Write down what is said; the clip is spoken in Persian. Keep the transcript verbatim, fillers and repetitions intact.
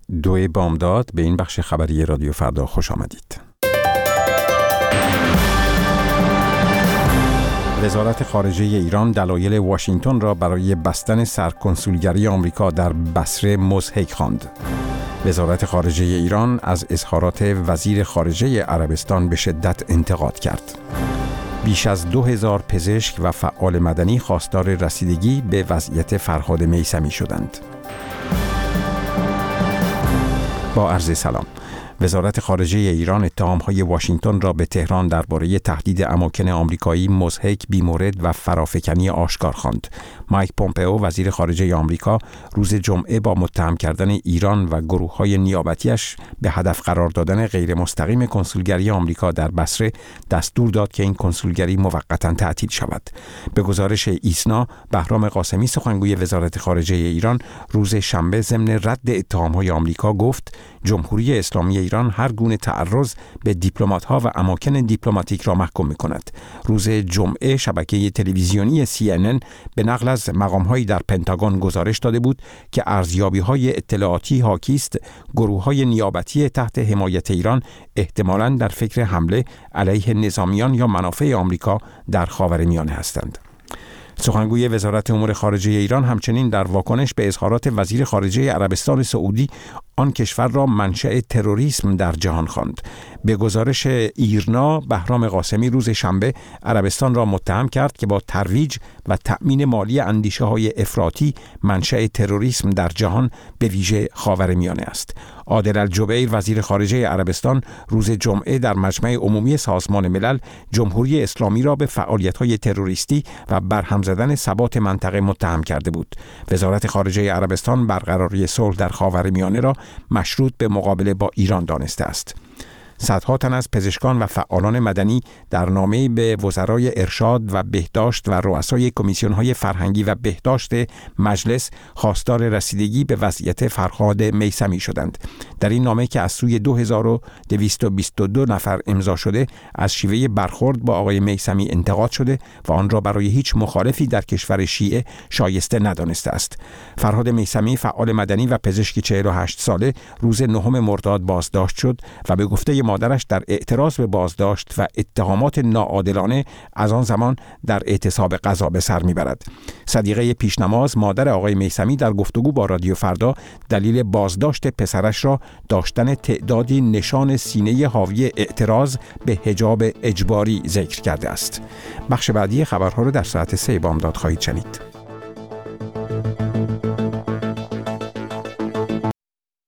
دو بامداد به این بخش خبری رادیو فردا خوش آمدید. وزارت خارجه ایران دلایل واشنگتن را برای بستن سرکنسولگری آمریکا در بصره مضحک خواند. وزارت خارجه ایران از اظهارات وزیر خارجه عربستان به شدت انتقاد کرد. بیش از دو هزار پزشک و فعال مدنی خواستار رسیدگی به وضعیت فرهاد میثمی شدند. با عرض سلام. وزارت خارجه ایران اتهام‌های واشنگتن را به تهران درباره تهدید اماکن آمریکایی مضحک، بی‌مورد و فرافکنی آشکار خواند. مایک پومپئو وزیر خارجه آمریکا روز جمعه با متهم کردن ایران و گروه‌های نیابتیش به هدف قرار دادن غیر مستقیم کنسولگری آمریکا در بصره دستور داد که این کنسولگری موقتاً تعطیل شود. به گزارش ایسنا، بهرام قاسمی سخنگوی وزارت خارجه ایران روز شنبه ضمن رد اتهام‌های آمریکا گفت جمهوری اسلامی ایران هر گونه تعرض به دیپلمات‌ها و اماکن دیپلماتیک را محکوم می‌کند. روز جمعه شبکه تلویزیونی سی ان ان به نقل از مقام‌هایی در پنتاگون گزارش داده بود که ارزیابی‌های اطلاعاتی حاکی است گروه‌های نیابتی تحت حمایت ایران احتمالاً در فکر حمله علیه نظامیان یا منافع آمریکا در خاورمیانه هستند. سخنگوی وزارت امور خارجه ایران همچنین در واکنش به اظهارات وزیر خارجه عربستان سعودی آن کشور را منشأ تروریسم در جهان خواند. به گزارش ایرنا، بهرام قاسمی روز شنبه عربستان را متهم کرد که با ترویج و تأمین مالی اندیشه‌های افراطی منشأ تروریسم در جهان به ویژه خاورمیانه است. عادل الجبیر وزیر خارجه عربستان روز جمعه در مجمع عمومی سازمان ملل جمهوری اسلامی را به فعالیت‌های تروریستی و برهم زدن ثبات منطقه متهم کرده بود. وزارت خارجه عربستان برقراری صلح در خاورمیانه را مشروط به مقابله با ایران دانسته است. صدها تن از پزشکان و فعالان مدنی در نامه‌ای به وزرای ارشاد و بهداشت و رؤسای کمیسیون‌های فرهنگی و بهداشت مجلس خواستار رسیدگی به وضعیت فرهاد میثمی شدند. در این نامه که از سوی دو هزار و دویست و بیست و دو نفر امضا شده، از شیوه برخورد با آقای میثمی انتقاد شده و آن را برای هیچ مخالفی در کشور شیعه شایسته ندانسته است. فرهاد میثمی فعال مدنی و پزشک چهل و هشت ساله روز نهم مرداد بازداشت شد و به گفته مادرش در اعتراض به بازداشت و اتهامات ناعادلانه از آن زمان در اعتصاب غذا به سر میبرد. صدیقه پیشنماز مادر آقای میثمی در گفتگو با رادیو فردا دلیل بازداشت پسرش را داشتن تعدادی نشان سینه حاوی اعتراض به حجاب اجباری ذکر کرده است. بخش بعدی خبرها را در ساعت سه بامداد خواهید شنید.